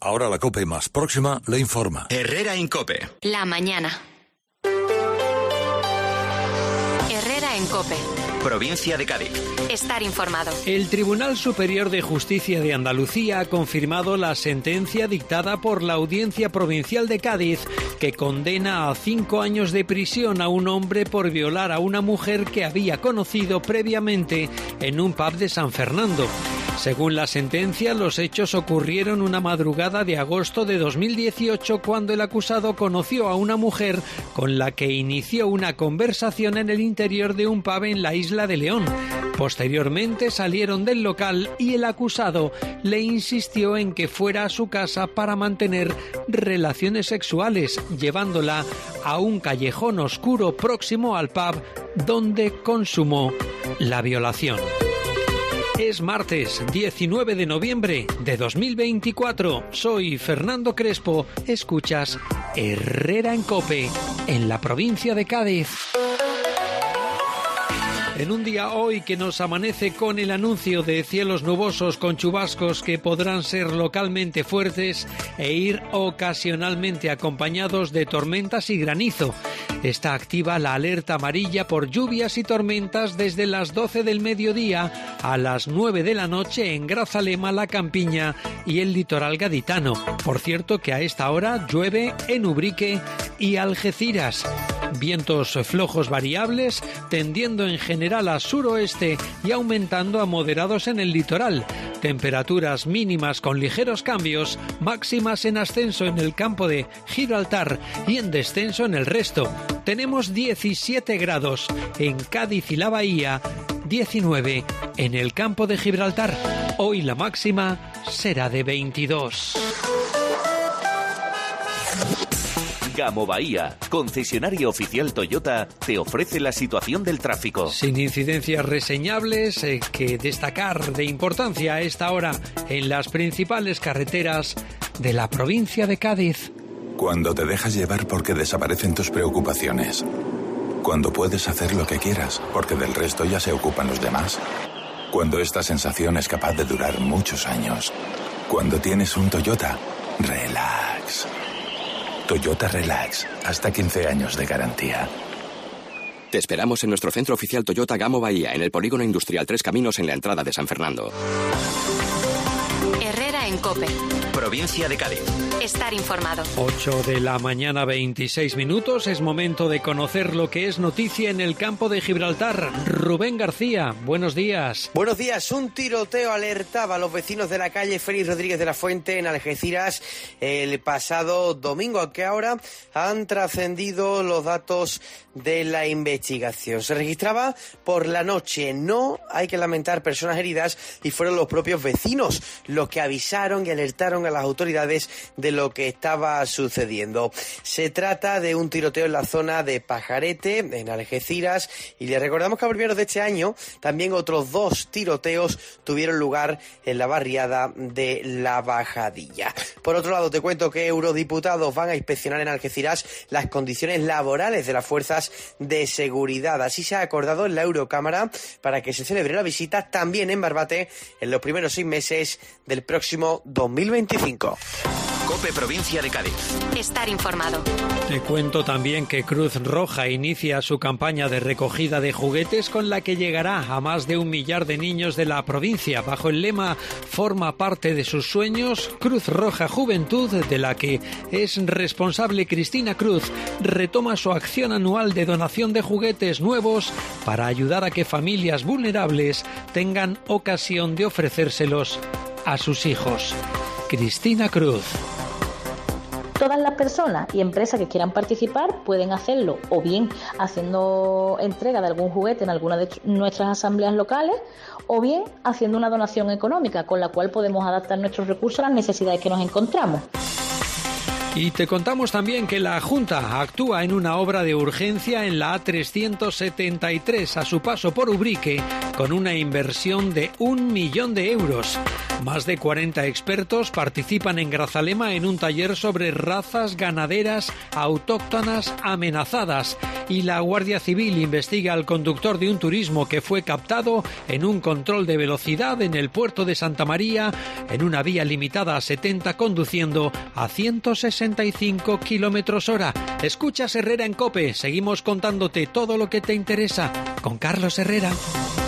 Ahora la COPE más próxima le informa. Herrera Incope. La mañana. Herrera en COPE. Provincia de Cádiz. Estar informado. El Tribunal Superior de Justicia de Andalucía ha confirmado la sentencia dictada por la Audiencia Provincial de Cádiz, que condena a 5 años de prisión a un hombre por violar a una mujer que había conocido previamente en un pub de San Fernando. Según la sentencia, los hechos ocurrieron una madrugada de agosto de 2018, cuando el acusado conoció a una mujer con la que inició una conversación en el interior de un pub en la isla de León. Posteriormente salieron del local y el acusado le insistió en que fuera a su casa para mantener relaciones sexuales, llevándola a un callejón oscuro próximo al pub, donde consumó la violación. Es martes 19 de noviembre de 2024. Soy Fernando Crespo. Escuchas Herrera en COPE, en la provincia de Cádiz. En un día hoy que nos amanece con el anuncio de cielos nubosos con chubascos que podrán ser localmente fuertes e ir ocasionalmente acompañados de tormentas y granizo. Está activa la alerta amarilla por lluvias y tormentas desde las 12 del mediodía a las 9 de la noche en Grazalema, La Campiña y el litoral gaditano. Por cierto que a esta hora llueve en Ubrique y Algeciras. Vientos flojos variables, tendiendo en general a suroeste y aumentando a moderados en el litoral. Temperaturas mínimas con ligeros cambios, máximas en ascenso en el campo de Gibraltar y en descenso en el resto. Tenemos 17 grados en Cádiz y la Bahía, 19 en el campo de Gibraltar. Hoy la máxima será de 22. Gamo Bahía, concesionario oficial Toyota, te ofrece la situación del tráfico. Sin incidencias reseñables, que destacar de importancia a esta hora en las principales carreteras de la provincia de Cádiz. Cuando te dejas llevar porque desaparecen tus preocupaciones. Cuando puedes hacer lo que quieras porque del resto ya se ocupan los demás. Cuando esta sensación es capaz de durar muchos años. Cuando tienes un Toyota, relax. Toyota Relax, hasta 15 años de garantía. Te esperamos en nuestro centro oficial Toyota Gamo Bahía, en el Polígono Industrial Tres Caminos, en la entrada de San Fernando. Herrera en COPE. Provincia de Cádiz. Estar informado. 8 de la mañana, 26 minutos. Es momento de conocer lo que es noticia en el campo de Gibraltar. Rubén García, buenos días. Buenos días. Un tiroteo alertaba a los vecinos de la calle Félix Rodríguez de la Fuente en Algeciras el pasado domingo, aunque ahora han trascendido los datos de la investigación. Se registraba por la noche. No hay que lamentar personas heridas y fueron los propios vecinos los que avisaron y alertaron a las autoridades de lo que estaba sucediendo. Se trata de un tiroteo en la zona de Pajarete, en Algeciras, y les recordamos que a primeros de este año también otros 2 tiroteos tuvieron lugar en la barriada de La Bajadilla. Por otro lado, te cuento que eurodiputados van a inspeccionar en Algeciras las condiciones laborales de las fuerzas de seguridad. Así se ha acordado en la Eurocámara para que se celebre la visita también en Barbate en los primeros 6 meses del próximo 2025. COPE Provincia de Cádiz. Estar informado. Te cuento también que Cruz Roja inicia su campaña de recogida de juguetes con la que llegará a más de 1 millar de niños de la provincia. Bajo el lema "Forma parte de sus sueños", Cruz Roja Juventud, de la que es responsable Cristina Cruz, retoma su acción anual de donación de juguetes nuevos para ayudar a que familias vulnerables tengan ocasión de ofrecérselos a sus hijos. Cristina Cruz. Todas las personas y empresas que quieran participar pueden hacerlo o bien haciendo entrega de algún juguete en alguna de nuestras asambleas locales o bien haciendo una donación económica, con la cual podemos adaptar nuestros recursos a las necesidades que nos encontramos. Y te contamos también que la Junta actúa en una obra de urgencia en la A373 a su paso por Ubrique con una inversión de 1 millón de euros. Más de 40 expertos participan en Grazalema en un taller sobre razas ganaderas autóctonas amenazadas. Y la Guardia Civil investiga al conductor de un turismo que fue captado en un control de velocidad en el puerto de Santa María, en una vía limitada a 70, conduciendo a 165 km/h. Escuchas Herrera en COPE. Seguimos contándote todo lo que te interesa con Carlos Herrera.